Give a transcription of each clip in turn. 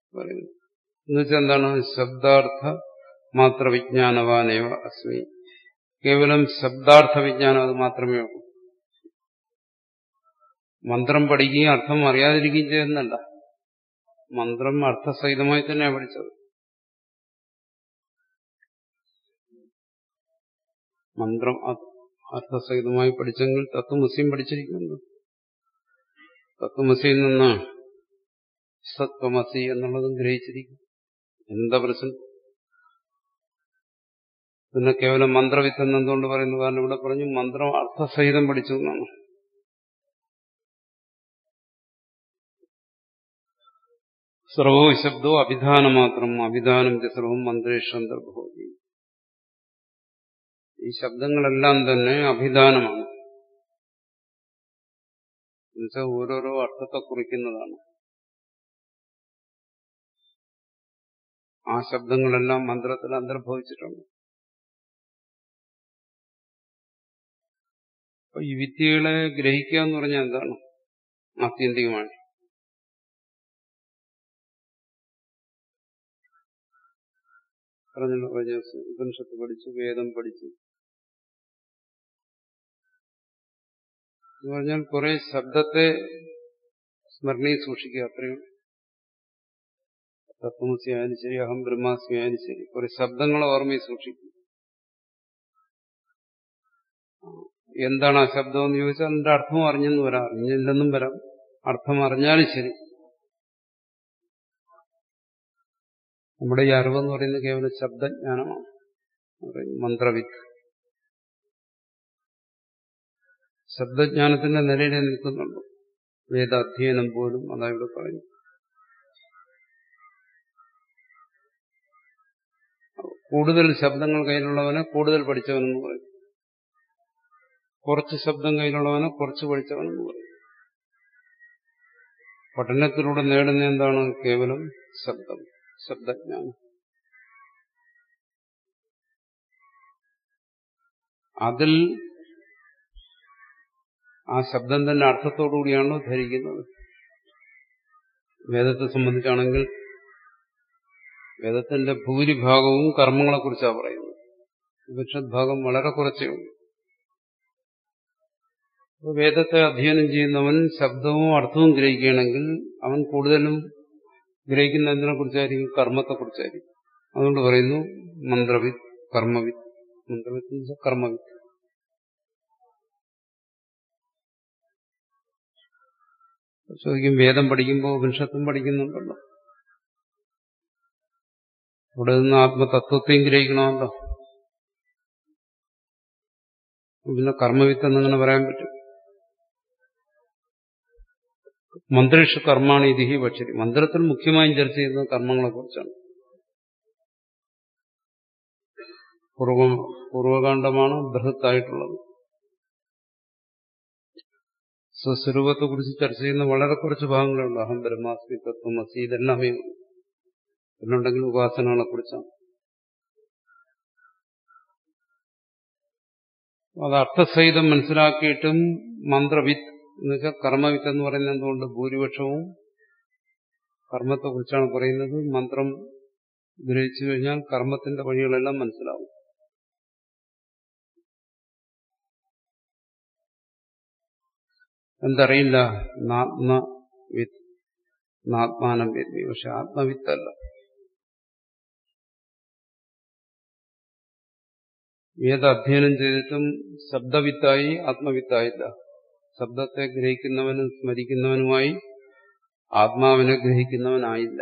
പറയുന്നു. എന്നുവെച്ചാൽ എന്താണ്? ശബ്ദാർത്ഥ മാത്ര വിജ്ഞാനവാനേവ അസ്മി. കേവലം ശബ്ദാർത്ഥ വിജ്ഞാനം അത് മാത്രമേ ഉള്ളൂ. മന്ത്രം പഠിക്കുകയും അർത്ഥം അറിയാതിരിക്കുകയും ചെയ്യുന്നല്ല. മന്ത്രം അർത്ഥസഹിതമായി തന്നെയാണ് പഠിച്ചത്. മന്ത്രം അർത്ഥസഹിതമായി പഠിച്ചെങ്കിൽ തത്വമസിയും പഠിച്ചിരിക്കുന്നു. തത്വമസിയിൽ നിന്ന് സത്വമസി എന്നുള്ളതും ഗ്രഹിച്ചിരിക്കും. എന്താ പ്രശ്നം? പിന്നെ കേവലം മന്ത്രവിത്ത് എന്നെന്തുകൊണ്ട് പറയുന്നു? കാരണം ഇവിടെ പറഞ്ഞു മന്ത്രം അർത്ഥസഹിതം പഠിച്ചു എന്നാണ്. സർവോ ശബ്ദോ അഭിധാനം മാത്രം അഭിധാനം സർവം മന്ത്രേഷു അന്തർഭവതി. ഈ ശബ്ദങ്ങളെല്ലാം തന്നെ അഭിധാനമാണ്. എന്നുവെച്ചാൽ ഓരോരോ അർത്ഥത്തെ കുറിക്കുന്നതാണ്. ആ ശബ്ദങ്ങളെല്ലാം മന്ത്രത്തിൽ അന്തർഭവിച്ചിട്ടുണ്ട്. അപ്പൊ ഈ വിദ്യകളെ ഗ്രഹിക്കുക എന്ന് പറഞ്ഞാൽ എന്താണ്? ആത്യന്തികമായി പറഞ്ഞല്ലോ, ഉപനിഷത്ത് പഠിച്ചു, വേദം പഠിച്ചു എന്ന് പറഞ്ഞാൽ കുറെ ശബ്ദത്തെ സ്മരണയിൽ സൂക്ഷിക്കുക, അത്രയും. തത്വമസി ആയാലും ശരി, അഹം ബ്രഹ്മാസ്മി ആയാലും ശരി, കുറെ ശബ്ദങ്ങളെ ഓർമ്മയിൽ സൂക്ഷിക്കും. എന്താണ് ആ ശബ്ദം എന്ന് ചോദിച്ചാൽ അതിന്റെ അർത്ഥം അറിഞ്ഞെന്ന് വരാം, അറിഞ്ഞില്ലെന്നും വരാം. അർത്ഥം അറിഞ്ഞാലും ശരി. നമ്മുടെ ഈ അറിവെന്ന് പറയുന്നത് കേവലം ശബ്ദജ്ഞാനമാണ്. മന്ത്രവിത്ത് ശബ്ദജ്ഞാനത്തിന്റെ നിലയിലേ നിൽക്കുന്നുള്ളൂ. വേദാധ്യയനം പോലും അതാ ഇവിടെ പറഞ്ഞു. കൂടുതൽ ശബ്ദങ്ങൾ കയ്യിലുള്ളവനെ കൂടുതൽ പഠിച്ചവനെന്ന് പറയും. കുറച്ച് ശബ്ദം കയ്യിലുള്ളവനെ കുറച്ച് പഠിച്ചവനെന്ന് പറയും. പഠനത്തിലൂടെ നേടുന്ന എന്താണ്? കേവലം ശബ്ദം, ശബ്ദജ്ഞാനം. അതിൽ ആ ശബ്ദം തന്നെ അർത്ഥത്തോടുകൂടിയാണ് ധരിക്കുന്നത്. വേദത്തെ സംബന്ധിച്ചാണെങ്കിൽ വേദത്തിന്റെ ഭൂരിഭാഗവും കർമ്മങ്ങളെക്കുറിച്ചാണ് പറയുന്നത്. ഉപനിഷത് ഭാഗം വളരെ കുറച്ചേ ഉള്ളൂ. വേദത്തെ അധ്യയനം ചെയ്യുന്നവൻ ശബ്ദവും അർത്ഥവും ഗ്രഹിക്കുകയാണെങ്കിൽ അവൻ കൂടുതലും ഗ്രഹിക്കുന്ന എന്തിനെ കുറിച്ചായിരിക്കും? കർമ്മത്തെക്കുറിച്ചായിരിക്കും. അതുകൊണ്ട് പറയുന്നു മന്ത്രവിത്ത്, കർമ്മവിത്ത്. മന്ത്രവിത്ത് കർമ്മവിത്ത്. ചോദിക്കും, വേദം പഠിക്കുമ്പോൾ ഉപനിഷത്തും പഠിക്കുന്നുണ്ടല്ലോ, അവിടെ നിന്ന് ആത്മതത്വത്തെയും ഗ്രഹിക്കണമല്ലോ, പിന്നെ കർമ്മവിത്ത് എന്നിങ്ങനെ പറയാൻ പറ്റും. മന്ത്രേഷു കർമാണി ഇതിഹി ഭക്ഷ്യതി. മന്ത്രത്തിൽ മുഖ്യമായും ചർച്ച ചെയ്യുന്നത് കർമ്മങ്ങളെ കുറിച്ചാണ്. പൂർവകാണ്ഡമാണ് ബൃഹത്തായിട്ടുള്ളത്. സ്വസ്വരൂപത്തെ കുറിച്ച് ചർച്ച ചെയ്യുന്ന വളരെ കുറച്ച് ഭാഗങ്ങളുണ്ട്. അഹം ബ്രഹ്മാസ്മി, തത്വമസി, ഇതെല്ലാമേ പിന്നുണ്ടെങ്കിൽ ഉപാസനകളെ കുറിച്ചാണ്. അത് അർത്ഥസഹിതം മനസ്സിലാക്കിയിട്ടും മന്ത്രവിത്ത് എന്നുവെച്ചാൽ കർമ്മവിത്ത് എന്ന് പറയുന്നത് എന്തുകൊണ്ട്? ഭൂരിപക്ഷവും കർമ്മത്തെക്കുറിച്ചാണ് പറയുന്നത്. മന്ത്രം ഗ്രഹിച്ചു കഴിഞ്ഞാൽ കർമ്മത്തിന്റെ വഴികളെല്ലാം മനസ്സിലാവും. എന്തറിയില്ല? നാത്മവിത്ത്, നാത്മാനം വിത്ത്. പക്ഷെ ആത്മവിത്തല്ല. വേദാധ്യയനം ചെയ്തിട്ടും ശബ്ദവിത്തായി ആത്മവിത്തായില്ല. ശബ്ദത്തെ ഗ്രഹിക്കുന്നവനും സ്മരിക്കുന്നവനുമായി ആത്മാവിനെ ഗ്രഹിക്കുന്നവനായില്ല.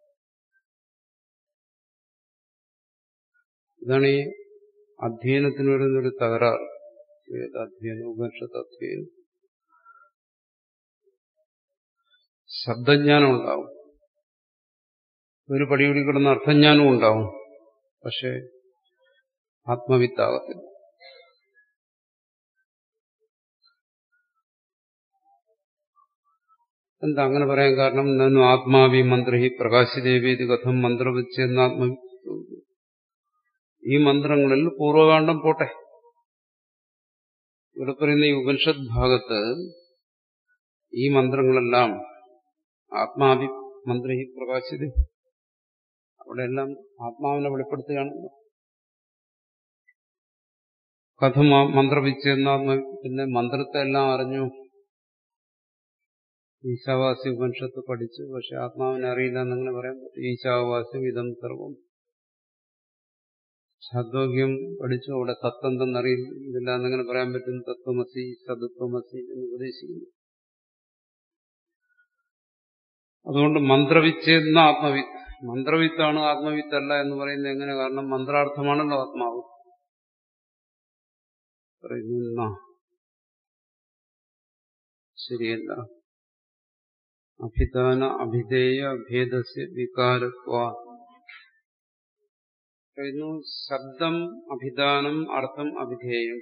ഇതാണ് ഈ അധ്യയനത്തിന് വരുന്നൊരു തകരാറ്. വേദാധ്യയനം, ഉപനിഷത്ത് അധ്യയനം, ശബ്ദജ്ഞാനം ഉണ്ടാവും, ഒരു പടികൂടി കിടന്ന അർത്ഥജ്ഞാനവും ഉണ്ടാവും. പക്ഷെ ആത്മവിത്താകത്തില്ല. എന്താ അങ്ങനെ പറയാൻ കാരണം? നന്നു ആത്മാവി മന്ത്രി പ്രകാശിദേവീതി കഥം മന്ത്രവിച്ചെന്ന് ആത്മവി. ഈ മന്ത്രങ്ങളിൽ പൂർവകാന്ഡം പോട്ടെ. ഇവിടെ പറയുന്ന ഈ ഉപനിഷത് ഭാഗത്ത് ഈ മന്ത്രങ്ങളെല്ലാം ആത്മാവി മന്ത്രി പ്രകാശിത അവിടെയെല്ലാം ആത്മാവിനെ വെളിപ്പെടുത്തുകയാണല്ലോ. കഥം മന്ത്രവിച്ചെന്നാത്മ പിന്നെ മന്ത്രത്തെ എല്ലാം അറിഞ്ഞു. ഈശാവാസ്യ ഉപനിഷത്ത് പഠിച്ചു, പക്ഷെ ആത്മാവിനെ അറിയില്ല എന്നങ്ങനെ പറയാൻ പറ്റും. ഈശാവാസ്യം ഇതം സർവം. ഛാദ്വോഗ്യം പഠിച്ചു, അവിടെ തത്വന്തെന്നറിയില്ല എന്നങ്ങനെ പറയാൻ പറ്റും. തത്വമസി സതത്വമസി എന്ന് ഉപദേശിക്കുന്നു. അതുകൊണ്ട് മന്ത്രവിച്ചെന്ന ആത്മവിത്ത്, മന്ത്രവിത്താണ് ആത്മവിത്തല്ല എന്ന് പറയുന്നത് എങ്ങനെ? കാരണം മന്ത്രാർത്ഥമാണല്ലോ ആത്മാവ്. പറയുന്ന ശരിയല്ല. അഭിധാന അഭിധേയ ഭേദസ്യ വികാരത്വ. പറയുന്നു ശബ്ദം അഭിധാനം, അർത്ഥം അഭിധേയം.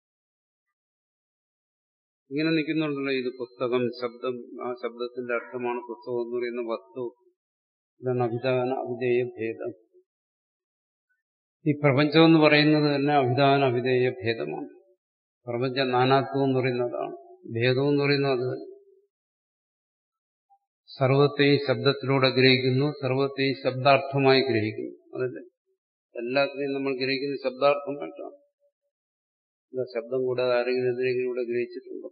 ഇങ്ങനെ നിൽക്കുന്നുണ്ടല്ലോ. ഇത് പുസ്തകം, ശബ്ദം, ആ ശബ്ദത്തിന്റെ അർത്ഥമാണ് പുസ്തകം എന്ന് പറയുന്ന വസ്തു. ഇതാണ് അഭിധാന അഭിധേയ ഭേദം. ഈ പ്രപഞ്ചം എന്ന് പറയുന്നത് തന്നെ അഭിധാന അഭിധേയ ഭേദമാണ്. പ്രപഞ്ച നാനാത്വം എന്ന് പറയുന്നതാണ്. ഭേദം എന്ന് പറയുന്നത് അത് തന്നെ. സർവത്തെയും ശബ്ദത്തിലൂടെ ഗ്രഹിക്കുന്നു, സർവത്തെയും ശബ്ദാർത്ഥമായി ഗ്രഹിക്കുന്നു. അതല്ലേ എല്ലാത്തിനെയും നമ്മൾ ഗ്രഹിക്കുന്നത് ശബ്ദാർത്ഥമായിട്ടാണ്. ശബ്ദം കൂടാതെ ആരെങ്കിലും എന്തിനെങ്കിലും ഇവിടെ ഗ്രഹിച്ചിട്ടുണ്ടോ?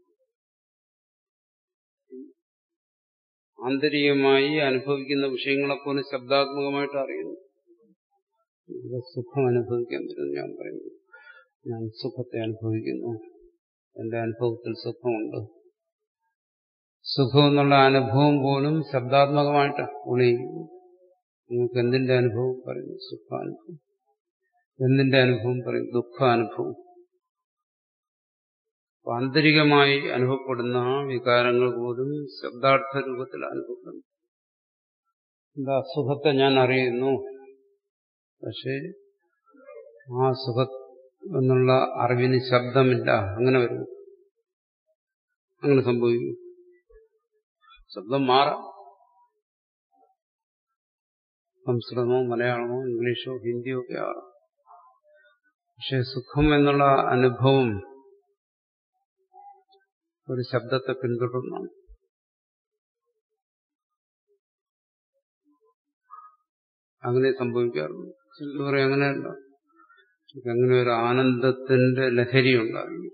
ആന്തരികമായി അനുഭവിക്കുന്ന വിഷയങ്ങളെപ്പോലും ശബ്ദാത്മകമായിട്ട് അറിയുന്നു. സുഖം അനുഭവിക്കാൻ പറ്റുന്നു. ഞാൻ പറയുന്നു, ഞാൻ സുഖത്തെ അനുഭവിക്കുന്നു, എന്റെ അനുഭവത്തിൽ സുഖമുണ്ട്. സുഖം എന്നുള്ള അനുഭവം പോലും ശബ്ദാത്മകമായിട്ട് ഉണയിക്കുന്നു. നിങ്ങൾക്ക് എന്തിന്റെ അനുഭവം പറയുന്നു? സുഖാനുഭവം. എന്തിന്റെ അനുഭവം പറയും? ദുഃഖാനുഭവം. ആന്തരികമായി അനുഭവപ്പെടുന്ന വികാരങ്ങൾ പോലും ശബ്ദാർത്ഥ രൂപത്തിൽ അനുഭവപ്പെടുന്നു. എന്താ? സുഖത്തെ ഞാൻ അറിയുന്നു, പക്ഷേ ആ സുഖം എന്നുള്ള അറിവിന് ശബ്ദമില്ല. അങ്ങനെ വരുന്നു. അങ്ങനെ സംഭവിക്കും. ശബ്ദം മാറാം. സംസ്കൃതമോ മലയാളമോ ഇംഗ്ലീഷോ ഹിന്ദിയോ ഒക്കെ ആകാം. പക്ഷെ സുഖം എന്നുള്ള അനുഭവം ഒരു ശബ്ദത്തെ പിന്തുടർന്നാണ്. അങ്ങനെ സംഭവിക്കാറുണ്ട്. ചിലർ പറയും അങ്ങനെയല്ല, അങ്ങനെ ഒരു ആനന്ദത്തിന്റെ ലഹരി ഉണ്ടാകും.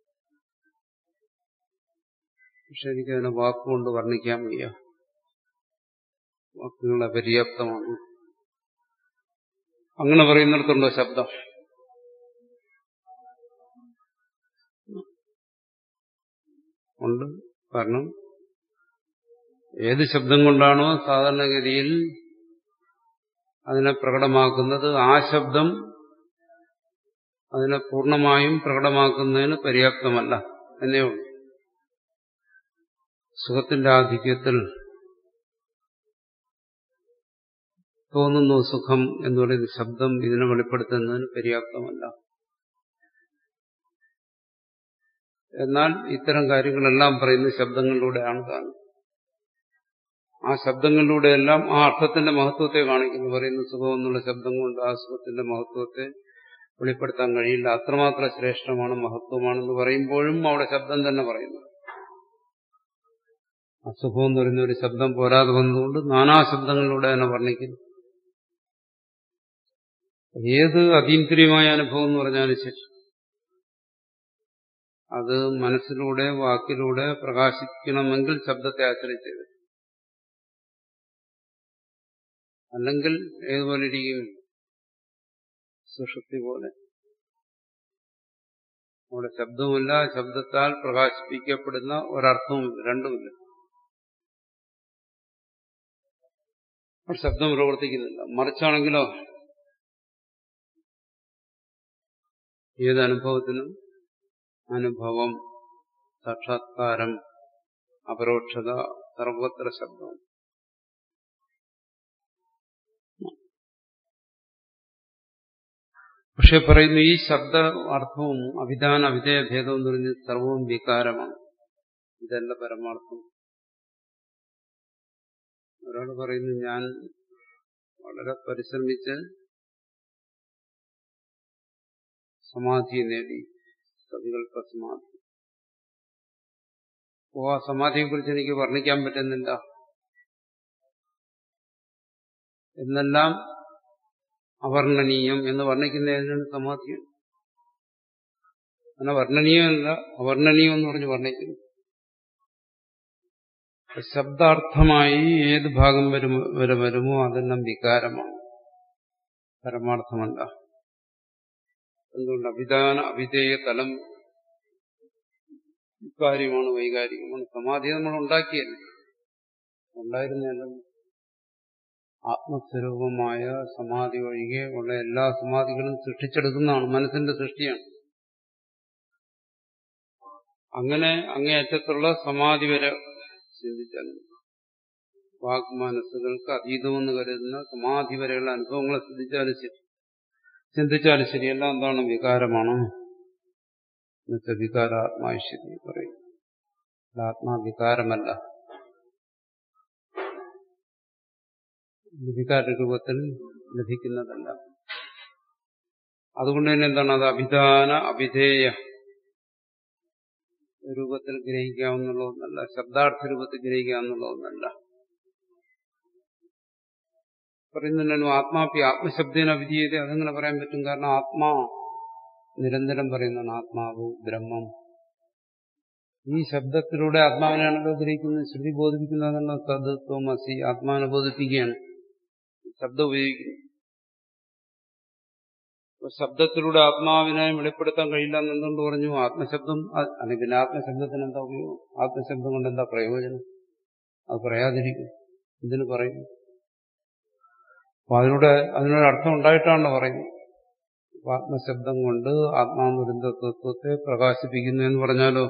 പക്ഷെ എനിക്കതിനെ വാക്കുകൊണ്ട് വർണ്ണിക്കാൻ വയ്യ. വാക്കുകൾ അപര്യാപ്തമാണ്. അങ്ങനെ പറയുന്നിടത്തുണ്ടോ ശബ്ദം? ഉണ്ട്. കാരണം ഏത് ശബ്ദം കൊണ്ടാണോ സാധാരണഗതിയിൽ അതിനെ പ്രകടമാക്കുന്നത്, ആ ശബ്ദം അതിനെ പൂർണ്ണമായും പ്രകടമാക്കുന്നതിന് പര്യാപ്തമല്ല എന്നേ ഉള്ളൂ. സുഖത്തിന്റെ ആധിക്യത്തിൽ തോന്നുന്നു സുഖം എന്ന് പറയുന്ന ശബ്ദം ഇതിനെ വെളിപ്പെടുത്തുന്നതിന് പര്യാപ്തമല്ല. എന്നാൽ ഇത്തരം കാര്യങ്ങളെല്ലാം പറയുന്നത് ശബ്ദങ്ങളിലൂടെയാണ് കാണുന്നത്. ആ ശബ്ദങ്ങളിലൂടെയെല്ലാം ആ അർത്ഥത്തിന്റെ മഹത്വത്തെ കാണിക്കുന്നു. പറയുന്ന സുഖം എന്നുള്ള ശബ്ദം കൊണ്ട് ആ സുഖത്തിന്റെ മഹത്വത്തെ വെളിപ്പെടുത്താൻ കഴിയില്ല. അത്രമാത്രം ശ്രേഷ്ഠമാണ്, മഹത്വമാണെന്ന് പറയുമ്പോഴും അവിടെ ശബ്ദം തന്നെ പറയുന്നു. അസുഖം എന്ന് പറയുന്ന ഒരു ശബ്ദം പോരാതെ വന്നതുകൊണ്ട് നാനാ ശബ്ദങ്ങളിലൂടെ തന്നെ വർണ്ണിക്കുന്നു. ഏത് അതീന്ദ്രിയമായ അനുഭവം എന്ന് പറഞ്ഞാലും ശരി, അത് മനസ്സിലൂടെ വാക്കിലൂടെ പ്രകാശിക്കണമെങ്കിൽ ശബ്ദത്തെ ആശ്രയിച്ചത്. അല്ലെങ്കിൽ ഏതുപോലെ ഇരിക്കും? സുഷുപ്തി പോലെ. അവിടെ ശബ്ദവുമില്ല, ശബ്ദത്താൽ പ്രകാശിപ്പിക്കപ്പെടുന്ന ഒരർത്ഥവുമില്ല, രണ്ടുമില്ല. അപ്പോൾ ശബ്ദം പ്രവർത്തിക്കുന്നില്ല. മറിച്ചാണെങ്കിലോ ഏതനുഭവത്തിനും അനുഭവം, സാക്ഷാത്കാരം, അപരോക്ഷത, സർവത്ര ശബ്ദം. പക്ഷെ പറയുന്നു ഈ ശബ്ദ അർത്ഥവും അഭിധാന അഭിധേയ ഭേദവും എന്ന് പറയുന്നത് സർവവും വികാരമാണ്. ഇതല്ല പരമാർത്ഥം. ഒരാൾ പറയുന്നു ഞാൻ വളരെ പരിശ്രമിച്ച് സമാധി നേടി, സങ്കല്പ സമാധി. ആ സമാധിയെക്കുറിച്ച് എനിക്ക് വർണ്ണിക്കാൻ പറ്റുന്നില്ല എന്നെല്ലാം അവർണ്ണനീയം എന്ന് വർണ്ണിക്കുന്നതിനാണ് സമാധിയാണ്. അങ്ങനെ വർണ്ണനീയമല്ല, അവർണ്ണനീയം എന്ന് പറഞ്ഞ് വർണ്ണിക്കുന്നു. ശബ്ദാർത്ഥമായി ഏത് ഭാഗം വരെ വരുമോ അതെല്ലാം വികാരമാണ്, പരമാർത്ഥമല്ല. എന്തുകൊണ്ട്? അഭിധാന അഭിധേയ തലം കാര്യമാണ്, വൈകാരികമാണ്. സമാധി നമ്മൾ ഉണ്ടാക്കിയല്ലേ, ഉണ്ടായിരുന്നല്ലോ. ആത്മസ്വരൂപമായ സമാധി ഒഴികെ ഉള്ള എല്ലാ സമാധികളും സൃഷ്ടിച്ചെടുക്കുന്നതാണ്, മനസ്സിന്റെ സൃഷ്ടിയാണ്. അങ്ങനെ അങ്ങേയറ്റത്തുള്ള സമാധി വരെ ചിന്തിച്ചാൽ, വാഗ്മനസ്സുകൾക്ക് അതീതമെന്ന് കരുതുന്ന സമാധി വരെയുള്ള അനുഭവങ്ങളെ ചിന്തിച്ചാലും ശരി, എല്ലാം എന്താണ്? വികാരമാണ്. എന്നുവെച്ചാൽ വികാരാത്മാശ്വരി പറയും. ആത്മാവികാരമല്ല, വികാര രൂപത്തിൽ ലഭിക്കുന്നതല്ല. അതുകൊണ്ട് തന്നെ എന്താണ്? അത് അഭിധാന അഭിധേയ രൂപത്തിൽ ഗ്രഹിക്കാവുന്നുള്ള ഒന്നല്ല, ശബ്ദാർത്ഥ രൂപത്തിൽ ഗ്രഹിക്കാവുന്നുള്ള ഒന്നല്ല. പറയുന്നുണ്ടല്ലോ ആത്മാപ്പി ആത്മശബ്ദേന അഭിധീയത. അതെങ്ങനെ പറയാൻ പറ്റും? കാരണം ആത്മാ നിരന്തരം പറയുന്നതാണ്, ആത്മാവ് ബ്രഹ്മം. ഈ ശബ്ദത്തിലൂടെ ആത്മാവിനാണല്ലോ ഗ്രഹിക്കുന്നത്. ശ്രുതി ബോധിപ്പിക്കുന്നതെന്നുള്ള തദ്ത്വം അസി, ആത്മാവിനെ ബോധിപ്പിക്കുകയാണ് ശബ്ദം ഉപയോഗിക്കുന്നു. ശബ്ദത്തിലൂടെ ആത്മാവിനെ വെളിപ്പെടുത്താൻ കഴിയില്ല എന്നെന്തുകൊണ്ട് പറഞ്ഞു? ആത്മശബ്ദം. അല്ലെങ്കിൽ ആത്മശബ്ദത്തിന് എന്താ ഉപയോഗം? ആത്മശബ്ദം കൊണ്ട് എന്താ പ്രയോജനം? അത് പറയാതിരിക്കും. എന്തിനു പറയും? അപ്പൊ അതിനൊരർത്ഥം ഉണ്ടായിട്ടാണല്ലോ പറയുന്നത്. ആത്മശബ്ദം കൊണ്ട് ആത്മാവിന്റെ തത്വത്തെ പ്രകാശിപ്പിക്കുന്നു എന്ന് പറഞ്ഞാലോ?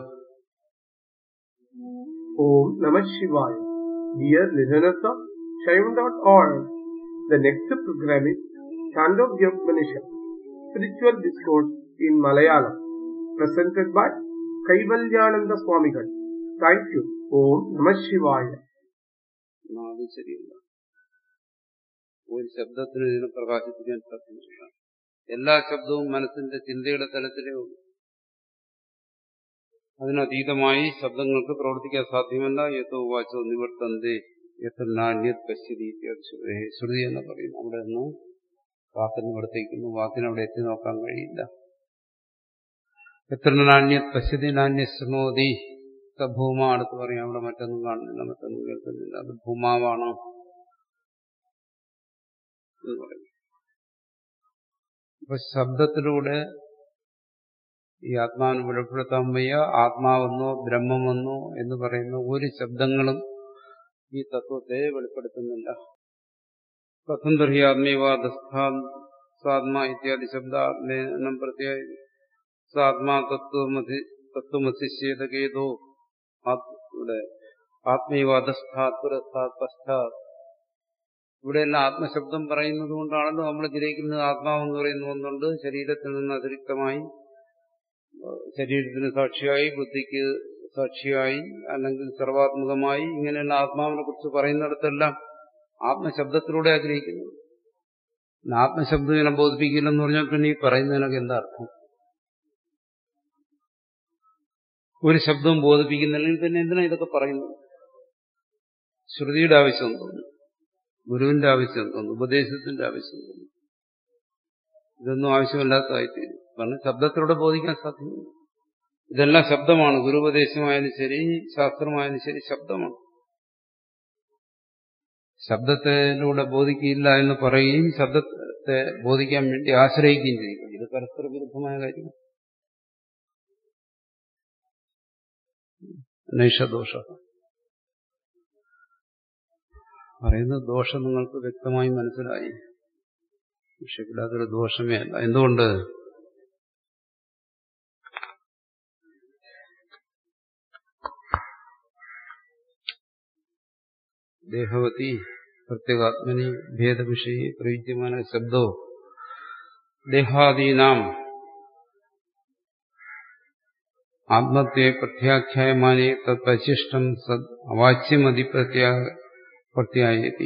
Om Namah Shivaya. Dear listeners of Shaivan.org, the next program is Chandogyopanishad, Spiritual Discourse in Malayalam, presented by Kaivalyananda Swamigal. Thank you. Om Namah Shivaya. അത് ശരിയല്ല. ഒരു ശബ്ദത്തിന് ഇതിനെ പ്രകാശിപ്പിക്കാൻ സാധ്യമല്ല. എല്ലാ ശബ്ദവും മനസ്സിന്റെ ചിന്തയുടെ തലത്തിലേ ഉള്ളൂ. അതിനതീതമായി ശബ്ദങ്ങൾക്ക് പ്രവർത്തിക്കാൻ സാധ്യമല്ല. യഥോ വാചോ നിവർത്തന്തേ യത്ര നാന്യത് പശ്യതി. ശ്രുതി എന്ന് പറയുന്നു. അവിടെ നിന്ന് വാക്കിന് നിവർത്തിക്കുന്നു. വാക്കിനവിടെ എത്തി നോക്കാൻ കഴിയില്ല. എത്ര നാന്യത് പശ്യതി നാന്യത് ശൃണോതി. ഭൂമ അടുത്ത് പറയാം. അവിടെ മറ്റൊന്നും കാണുന്നില്ല, മറ്റൊന്നും കേൾക്കുന്നില്ല. അത് ഭൂമാവാണ് എന്ന് പറയും. അപ്പൊ ശബ്ദത്തിലൂടെ ഈ ആത്മാവിനെ വെളിപ്പെടുത്താൻ വയ്യ. ആത്മാവെന്നോ ബ്രഹ്മമെന്നോ എന്ന് പറയുന്ന ഒരു ശബ്ദങ്ങളും ഈ തത്വത്തെ വെളിപ്പെടുത്തുന്നില്ല. കഥം തർഹി ആത്മീവാദസ്ഥാത്മാ ഇത്യാദി ശബ്ദാത്മേനം പ്രത്യേക സാത്മാ തത്വമസിശ്ചേതകേതോ. ഇവിടെ ആത്മീവാദസ്ഥാത് പുരസ്ഥാത് പശ്ചാത്, ഇവിടെയെല്ലാം ആത്മശബ്ദം പറയുന്നത് കൊണ്ടാണല്ലോ നമ്മൾ ഗ്രഹിക്കുന്നത്. ആത്മാവെന്ന് പറയുന്ന ഒന്നുണ്ട്, ശരീരത്തിൽ നിന്ന് അതിരിക്തമായി, ശരീരത്തിന് സാക്ഷിയായി, ബുദ്ധിക്ക് സാക്ഷിയായി, അല്ലെങ്കിൽ സർവാത്മകമായി. ഇങ്ങനെയുള്ള ആത്മാവിനെ കുറിച്ച് പറയുന്നിടത്തെല്ലാം ആത്മശബ്ദത്തിലൂടെ ആഗ്രഹിക്കുന്നു. ആത്മശബ്ദം ഇങ്ങനെ ബോധിപ്പിക്കില്ലെന്ന് പറഞ്ഞാൽ പിന്നെ ഈ പറയുന്നതിനൊക്കെ എന്താ അർത്ഥം? ഒരു ശബ്ദവും ബോധിപ്പിക്കുന്നില്ലെങ്കിൽ പിന്നെ എന്തിനാ ഇതൊക്കെ പറയുന്നത്? ശ്രുതിയുടെ ആവശ്യം തോന്നുന്നു, ഗുരുവിന്റെ ആവശ്യം തോന്നുന്നു, ഉപദേശത്തിന്റെ ആവശ്യം തോന്നുന്നു. ഇതൊന്നും ആവശ്യമില്ലാത്തതായിത്തീരും. കാരണം ശബ്ദത്തിലൂടെ ബോധിക്കാൻ സാധ്യമല്ല. ഇതെല്ലാം ശബ്ദമാണ്. ഗുരുപദേശമായാലും ശരി, ശാസ്ത്രമായാലും ശരി, ശബ്ദമാണ്. ശബ്ദത്തിലൂടെ ബോധിക്കില്ല എന്ന് പറയുകയും ശബ്ദത്തെ ബോധിക്കാൻ വേണ്ടി ആശ്രയിക്കുകയും ചെയ്യും. ഇത് പരസ്പര വിരുദ്ധമായ കാര്യമാണ്. നൈഷദോഷ പറയുന്ന ദോഷം നിങ്ങൾക്ക് വ്യക്തമായി മനസ്സിലായി. പക്ഷെ ഇവിടെ അതൊരു ദോഷമേ അല്ല. എന്തുകൊണ്ട്? ദേഹവതി പ്രത്യേകാത്മനി ഭേദവിഷയെ പ്രയുജ്യമാന ശബ്ദോ ദേഹാദീനാം ആത്മത്വേ പ്രത്യാഖ്യായമാനേ തദ്വശിഷ്ടം സദ് അവാച്യമതി പ്രത്യായതി.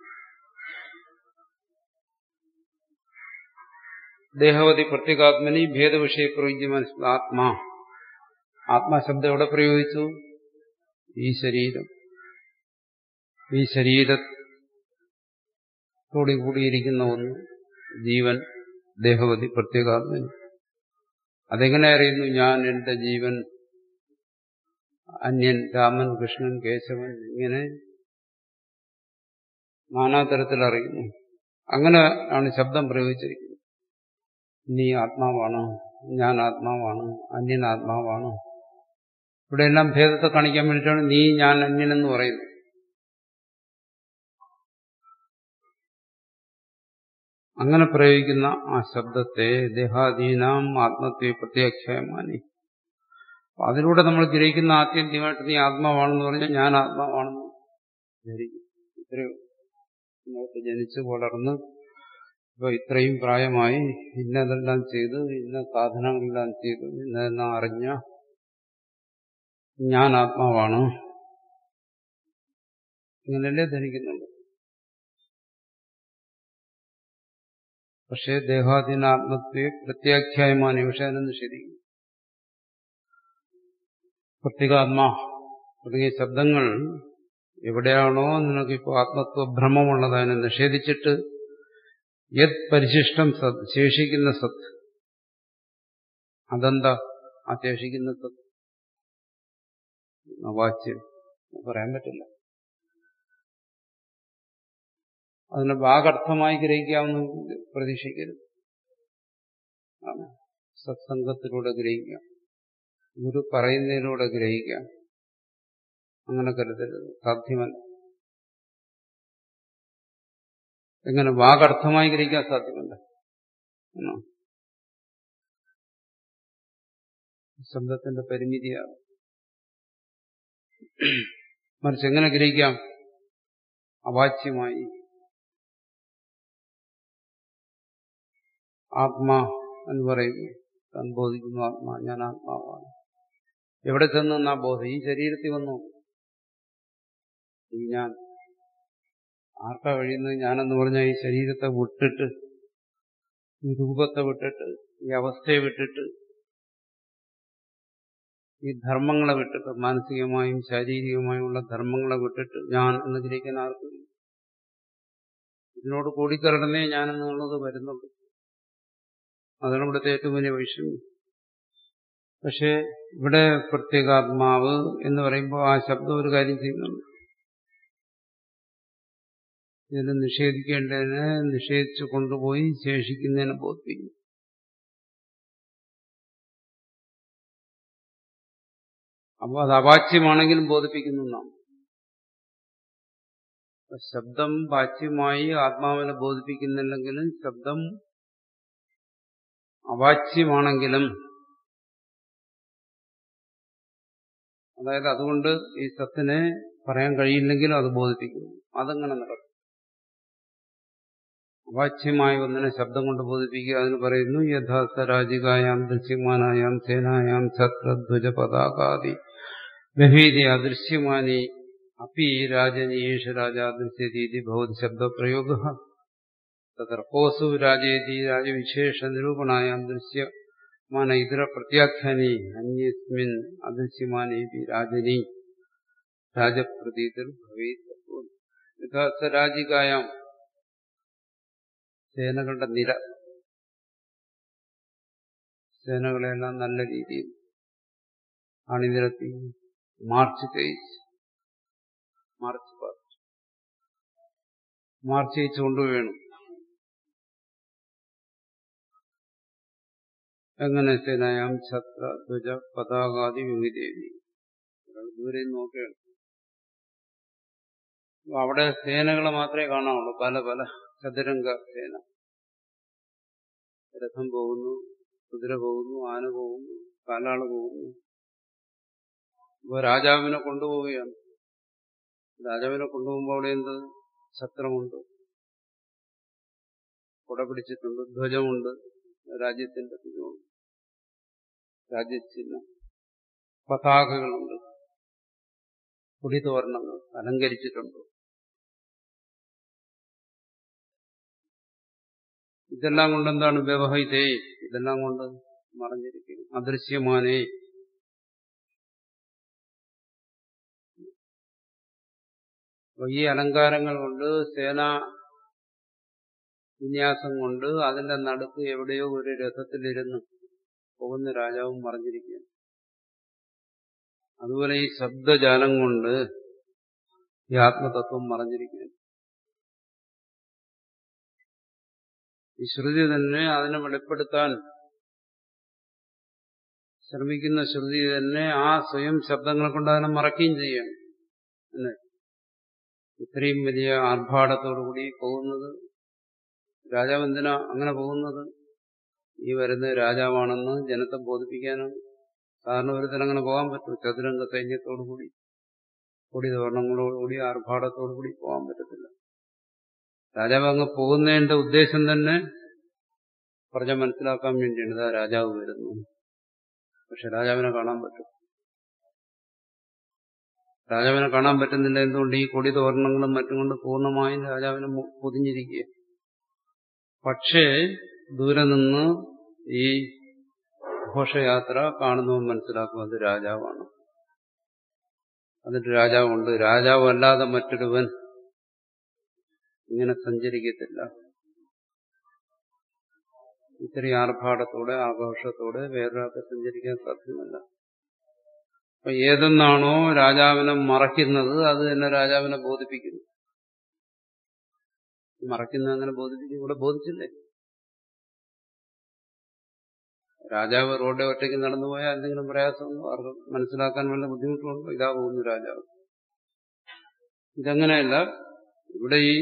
ദേഹവതി പ്രത്യേകാത്മനി ഭേദവിഷയ പ്രയുജ്യമാന ആത്മാ. ആത്മാശബ്ദം എവിടെ പ്രയോഗിച്ചു? ഈ ശരീരം. ഈ ശരീരത്തോടു കൂടിയിരിക്കുന്ന ഒന്ന്, ജീവൻ ദേഹവതി പ്രത്യേകാത്മനി. അതെങ്ങനെ അറിയുന്നു? ഞാൻ, എന്റെ ജീവൻ, അന്യൻ, രാമൻ, കൃഷ്ണൻ, കേശവൻ, ഇങ്ങനെ നാനാതരത്തിൽ അറിയുന്നു. അങ്ങനെ ആണ് ശബ്ദം പ്രയോഗിച്ചിരിക്കുന്നത്. നീ ആത്മാവാണ്, ഞാൻ ആത്മാവാണ്, അന്യൻ ആത്മാവാണ്. ഇവിടെയെല്ലാം ഭേദത്തെ കാണിക്കാൻ വേണ്ടിയിട്ടാണ് നീ, ഞാൻ, അന്യനെന്ന് പറയുന്നത്. അങ്ങനെ പ്രയോഗിക്കുന്ന ആ ശബ്ദത്തെ ദേഹാദീനാം ആത്മത്വ പ്രത്യാഖ്യായമാനി. അതിലൂടെ നമ്മൾ ഗ്രഹിക്കുന്ന ആത്യന്തികമായിട്ട് നീ ആത്മാവാണെന്ന് പറഞ്ഞാൽ ഞാൻ ആത്മാവാണെന്ന് ധരിക്കും. ഇത്രയും നമുക്ക് ജനിച്ച് വളർന്ന് ഇപ്പൊ ഇത്രയും പ്രായമായി ഇന്നതെല്ലാം ചെയ്ത് ഇന്ന സാധനങ്ങളെല്ലാം ചെയ്ത് ഇന്നതെല്ലാം അറിഞ്ഞ ഞാൻ ആത്മാവാണ്, ഇങ്ങനെയല്ലേ ധരിക്കുന്നുണ്ട്. പക്ഷേ ദേഹാധീനാത്മത്വ പ്രത്യാഖ്യായമാനി, പക്ഷെ അതിനെ നിഷേധിക്കും. പ്രത്യേകാത്മാ തുടങ്ങിയ ശബ്ദങ്ങൾ എവിടെയാണോ നിനക്കിപ്പോ ആത്മത്വഭ്രമമുള്ളത് അതിനെ നിഷേധിച്ചിട്ട് യത് പരിശിഷ്ടം സത്, ശേഷിക്കുന്ന സത്, അതെന്താ ആ ശേഷിക്കുന്ന സത്? വാച്യം പറയാൻ പറ്റില്ല. അതിനെ വാഗർത്ഥമായി ഗ്രഹിക്കാമെന്ന് പ്രതീക്ഷിക്കരുത്. സത്സംഗത്തിലൂടെ ഗ്രഹിക്കാം, ഗുരു പറയുന്നതിലൂടെ ഗ്രഹിക്കാം, അങ്ങനെ കരുതരുത്, സാധ്യമല്ല. എങ്ങനെ വാഗർത്ഥമായി ഗ്രഹിക്കാൻ സാധ്യമല്ല? ശബ്ദത്തിന്റെ പരിമിതിയാണ്. മറിച്ച് എങ്ങനെ ഗ്രഹിക്കാം? അവാച്യമായി. ആത്മാ എന്ന് പറയുന്നു, താൻ ബോധിക്കുന്നു ആത്മാ, ഞാൻ ആത്മാവാണ്. എവിടെ ചെന്ന് ആ ബോധം? ഈ ശരീരത്തിൽ വന്നു. ഈ ഞാൻ ആർക്കാ കഴിയുന്നത്? ഞാനെന്ന് പറഞ്ഞാൽ ഈ ശരീരത്തെ വിട്ടിട്ട്, ഈ രൂപത്തെ വിട്ടിട്ട്, ഈ അവസ്ഥയെ വിട്ടിട്ട്, ഈ ധർമ്മങ്ങളെ വിട്ടിട്ട്, മാനസികമായും ശാരീരികമായുമുള്ള ധർമ്മങ്ങളെ വിട്ടിട്ട് ഞാൻ എന്ന് ഗ്രഹിക്കാൻ ആർക്കും ഇതിനോട് കൂടിക്കലർന്നേ ഞാനെന്നുള്ളത് വരുന്നുള്ളൂ. അതാണ് ഇവിടുത്തെ ഏറ്റവും വലിയ വൈഷമ്യം. പക്ഷെ ഇവിടെ പ്രത്യേകാത്മാവ് എന്ന് പറയുമ്പോൾ ആ ശബ്ദം ഒരു കാര്യം ചെയ്യുന്നുണ്ട്. ഇതിനെ നിഷേധിക്കേണ്ടതിനെ നിഷേധിച്ചു കൊണ്ടുപോയി ശേഷിക്കുന്നതിനെ ബോധിപ്പിക്കും. അപ്പോൾ അത് അവാച്യമാണെങ്കിലും ബോധിപ്പിക്കുന്നു എന്നാണ്. ശബ്ദം വാച്യമായി ആത്മാവിനെ ബോധിപ്പിക്കുന്നില്ലെങ്കിലും ശബ്ദം അവാച്യമാണെങ്കിലും, അതായത് അതുകൊണ്ട് ഈ സത്തിനെ പറയാൻ കഴിയില്ലെങ്കിലും അത് ബോധിപ്പിക്കുന്നു. അതങ്ങനെ നടക്കും. അവാച്യമായ ഒന്നിനെ ശബ്ദം കൊണ്ട് ബോധിപ്പിക്കുക. അതിന് പറയുന്നു യഥാസരാജികായാം ദൃശ്യമാനായാം സേനായാം ഛത്രധ്വജ പതാകാദി ബഹീതി അദൃശ്യമാനി അപ്പി രാജനീയേഷ രാജാ ദൃശ്യതീതി ഭവതി ശബ്ദപ്രയോഗ തർക്കോസു രാജേതി രാജവിശേഷ നിരൂപണായാം ദൃശ്യമാന ഇതര പ്രത്യാഖ്യാനി അന്യസ്മിൻ അദൃശ്യമാനേ രാജനി രാജപ്രതീതിർ ഭവേത്. യഥാസരാജികായാം സേനകളുടെ നിര, സേനകളെല്ലാം നല്ല രീതിയിൽ അണിനിരത്തി മാർച്ച് ചെയ്യിച്ചു കൊണ്ടുവേണം. എങ്ങനെ? സേനായാം ഛത്ര ധ്വജ പതാകാദി വിവിധേവി. ദൂരെ നോക്കുകയാണ്. അവിടെ സേനകളെ മാത്രമേ കാണാവുള്ളൂ. പല പല ചതുരംഗ സേന. രഥം പോകുന്നു, കുതിര പോകുന്നു, ആന പോകുന്നു, കാലാള് പോകുന്നു. അപ്പോൾ രാജാവിനെ കൊണ്ടുപോവുകയാണ്. രാജാവിനെ കൊണ്ടുപോകുമ്പോൾ അവിടെ എന്ത്? ഛത്രമുണ്ട്, കുട പിടിച്ചിട്ടുണ്ട്, ധ്വജമുണ്ട്, രാജ്യത്തിന്റെ ധ്വജമുണ്ട്, രാജ്യചിഹ്നം, പതാകകളുണ്ട്, കൊടിതോരണങ്ങൾ അലങ്കരിച്ചിട്ടുണ്ട്. ഇതെല്ലാം കൊണ്ട് എന്താണ്? വ്യവഹിതേ, ഇതെല്ലാം കൊണ്ട് മറഞ്ഞിരിക്കുന്നു. അദൃശ്യമാനേ, ഈ അലങ്കാരങ്ങൾ കൊണ്ട് സേന വിന്യാസം കൊണ്ട് അതിന്റെ നടുക്ക് എവിടെയോ ഒരു രഥത്തിലിരുന്ന് പോകുന്ന രാജാവും മറിഞ്ഞിരിക്കുകയാണ്. അതുപോലെ ഈ ശബ്ദജാലം കൊണ്ട് ഈ ആത്മതത്വം മറഞ്ഞിരിക്കുകയാണ്. ഈ ശ്രുതി തന്നെ അതിനെ വെളിപ്പെടുത്താൻ ശ്രമിക്കുന്ന ശ്രുതി തന്നെ ആ സ്വയം ശബ്ദങ്ങളെ കൊണ്ട് അതിനെ മറക്കുകയും ചെയ്യാണ്. അല്ലേ? ഇത്രയും വലിയ ആർഭാടത്തോടുകൂടി പോകുന്നത് രാജാവ് എന്തിനാ അങ്ങനെ പോകുന്നത്? ഈ വരുന്ന രാജാവാണെന്ന് ജനത്തെ ബോധിപ്പിക്കാനാണ്. സാധാരണ ഒരുത്തരം അങ്ങനെ പോകാൻ പറ്റും. ചതുരംഗ സൈന്യത്തോടുകൂടി കൊടി തോരണങ്ങളോടുകൂടി ആർഭാടത്തോടുകൂടി പോകാൻ പറ്റത്തില്ല. രാജാവ് അങ്ങ് പോകുന്നതിന്റെ ഉദ്ദേശം തന്നെ പ്രജ മനസ്സിലാക്കാൻ വേണ്ടിയാണ്. ഇതാ രാജാവ് വരുന്നു. പക്ഷെ രാജാവിനെ കാണാൻ പറ്റും. രാജാവിനെ കാണാൻ പറ്റുന്നില്ല. എന്തുകൊണ്ട്? ഈ കൊടി തോരണങ്ങളും മറ്റും കൊണ്ട് പൂർണ്ണമായും രാജാവിനെ പൊതിഞ്ഞിരിക്കുക. പക്ഷേ ദൂരെ നിന്ന് ഈ ഘോഷയാത്ര കാണുന്നവൻ മനസ്സിലാക്കും അത് രാജാവാണ്. അതിന്റെ രാജാവുണ്ട്. രാജാവല്ലാതെ മറ്റൊരുവൻ ഇങ്ങനെ സഞ്ചരിക്കത്തില്ല. ഇത്രയും ആർഭാടത്തോടെ ആഘോഷത്തോടെ വേറൊരാൾക്ക് സഞ്ചരിക്കാൻ സാധ്യമല്ല. അപ്പൊ ഏതെന്നാണോ രാജാവിനെ മറയ്ക്കുന്നത് അത് തന്നെ രാജാവിനെ ബോധിപ്പിക്കുന്നു. മറയ്ക്കുന്നത് അങ്ങനെ ബോധിപ്പിക്കും. ഇവിടെ ബോധിച്ചില്ലേ? രാജാവ് റോഡിൽ ഒറ്റയ്ക്ക് നടന്നുപോയാൽ എന്തെങ്കിലും പ്രയാസമുണ്ടോ? അവർക്ക് മനസ്സിലാക്കാൻ വല്ല ബുദ്ധിമുട്ടുണ്ടോ? ഇതാ പോകുന്നു രാജാവ്. ഇതങ്ങനെയല്ല. ഇവിടെ ഈ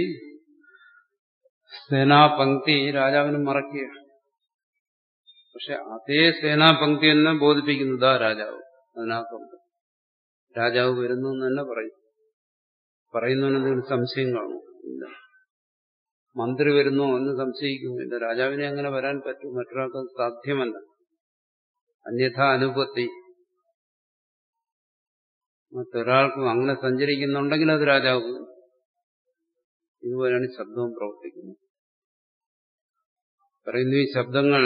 സേനാപംക്തി രാജാവിനെ മറക്കുക. പക്ഷെ അതേ സേനാപംക്തി തന്നെ ബോധിപ്പിക്കുന്നതാ രാജാവ്. അതിനകത്തുണ്ട്. രാജാവ് വരുന്നു എന്ന് തന്നെ പറയും. പറയുന്നതിന് എന്തെങ്കിലും സംശയം കാണും? ഇല്ല. മന്ത്രി വരുന്നോ എന്ന് സംശയിക്കുന്നില്ല. രാജാവിനെ അങ്ങനെ വരാൻ പറ്റും. മറ്റൊരാൾക്ക് അത് സാധ്യമല്ല. അന്യഥാ അനുപത്തി. മറ്റൊരാൾക്കും അങ്ങനെ സഞ്ചരിക്കുന്നുണ്ടെങ്കിൽ അത് രാജാവ്. ഇതുപോലെയാണ് ശബ്ദവും പ്രവർത്തിക്കുന്നത്. പറയുന്നു ഈ ശബ്ദങ്ങൾ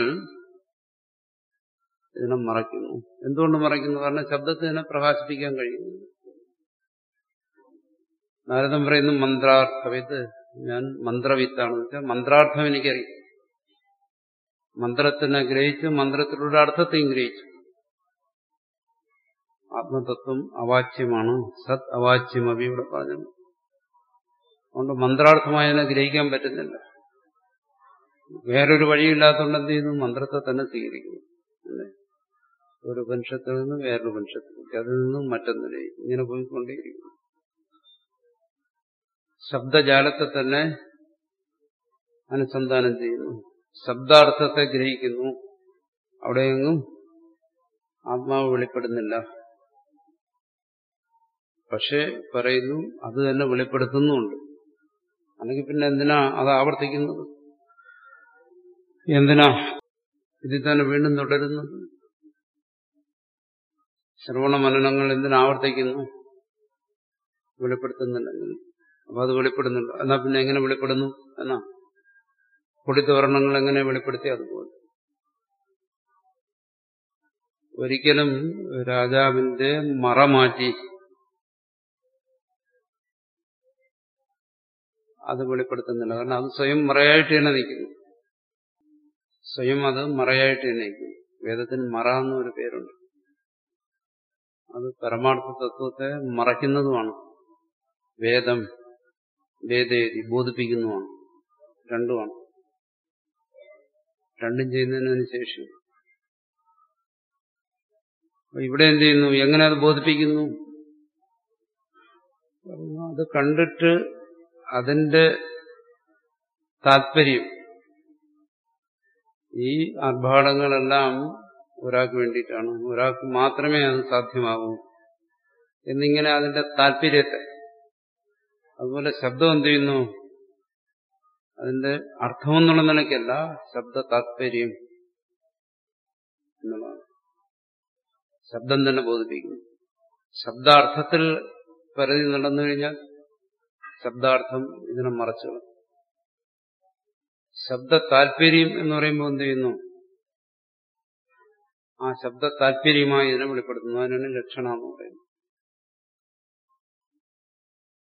ഇതിനെ മറയ്ക്കുന്നു. എന്തുകൊണ്ട് മറയ്ക്കുന്നു? കാരണം ശബ്ദത്തിനെ പ്രകാശിപ്പിക്കാൻ കഴിയുന്നു. നാരദൻ പറയുന്നു മന്ത്രാർത്ഥവിത്ത്. ഞാൻ മന്ത്രവിത്താണെന്ന് വെച്ചാൽ മന്ത്രാർത്ഥം എനിക്കറിയാം. മന്ത്രത്തിനെ ഗ്രഹിച്ച് മന്ത്രത്തിലൂടെ അർത്ഥത്തെയും ഗ്രഹിച്ചു. ആത്മതത്വം അവാച്യമാണ്. സത് അവാച്യമവി ഇവിടെ പറഞ്ഞു. അതുകൊണ്ട് മന്ത്രാർത്ഥമായതിനെ ഗ്രഹിക്കാൻ പറ്റുന്നില്ല. വേറൊരു വഴിയില്ലാത്തതുകൊണ്ട് എന്ത് ചെയ്യുന്നു? മന്ത്രത്തെ തന്നെ സ്വീകരിക്കുന്നു. അല്ലേ? ഒരു ഉപനിഷത്തിൽ നിന്ന് വേറൊരു ഉപനിഷത്തിലേക്ക്, അതിൽ നിന്നും മറ്റൊന്നിലേക്ക് ഇങ്ങനെ പോയിക്കൊണ്ടേയിരിക്കുന്നു. ശബ്ദജാലത്തെ തന്നെ അനുസന്ധാനം ചെയ്യുന്നു. ശബ്ദാർത്ഥത്തെ ഗ്രഹിക്കുന്നു. അവിടെയെങ്ങും ആത്മാവ് വെളിപ്പെടുന്നില്ല. പക്ഷെ പറയുന്നു അത് തന്നെ വെളിപ്പെടുത്തുന്നുമുണ്ട്. അല്ലെങ്കിൽ പിന്നെ എന്തിനാ അത് ആവർത്തിക്കുന്നത്? എന്തിനാ ഇതിൽ തന്നെ വീണ്ടും തുടരുന്നത്? ശ്രവണ മനനങ്ങൾ എന്തിനാവർത്തിക്കുന്നു? വെളിപ്പെടുത്തുന്നുണ്ടെങ്കിൽ. അപ്പൊ അത് വെളിപ്പെടുന്നുണ്ട്. എന്നാ പിന്നെ എങ്ങനെ വെളിപ്പെടുന്നു? എന്നാ കൊടിത്തോരണങ്ങൾ എങ്ങനെ വെളിപ്പെടുത്തി? അതുപോലെ ഒരിക്കലും രാജാവിന്റെ മറ മാറ്റി അത് വെളിപ്പെടുത്തുന്നില്ല. കാരണം അത് സ്വയം മറയായിട്ട് തന്നെ നിൽക്കുന്നു. സ്വയം അത് മറയായിട്ട് തന്നെ നിൽക്കുന്നു. വേദത്തിന് മറ എന്നൊരു പേരുണ്ട്. അത് പരമാർത്ഥ തത്വത്തെ മറയ്ക്കുന്നതുമാണ്. വേദം വേദേതി ബോധിപ്പിക്കുന്നതുമാണ്. രണ്ടുമാണ്. രണ്ടും ചെയ്യുന്നതിന് ശേഷം ഇവിടെ എന്ത് ചെയ്യുന്നു? എങ്ങനെ അത് ബോധിപ്പിക്കുന്നു? അത് കണ്ടിട്ട് അതിന്റെ താല്പര്യം ഈ ആർഭാടങ്ങളെല്ലാം ഒരാൾക്ക് വേണ്ടിയിട്ടാണ്, ഒരാൾക്ക് മാത്രമേ അത് സാധ്യമാകൂ എന്നിങ്ങനെ അതിന്റെ താല്പര്യത്തെ. അതുപോലെ ശബ്ദം എന്ത് ചെയ്യുന്നു? അതിന്റെ അർത്ഥമെന്നുള്ള നിലയ്ക്കല്ല, ശബ്ദ താല്പര്യം എന്നുള്ളതാണ്. ശബ്ദം തന്നെ ബോധിപ്പിക്കുന്നു. ശബ്ദാർത്ഥത്തിൽ പരിധി നടന്നു കഴിഞ്ഞാൽ ശബ്ദാർത്ഥം ഇതിനെ മറച്ചു. ശബ്ദ താല്പര്യം എന്ന് പറയുമ്പോൾ എന്ത് ചെയ്യുന്നു? ആ ശബ്ദ താല്പര്യമായി ഇതിനെ വെളിപ്പെടുത്തുന്നു. അതിനാണ് ലക്ഷണം എന്ന് പറയുന്നത്.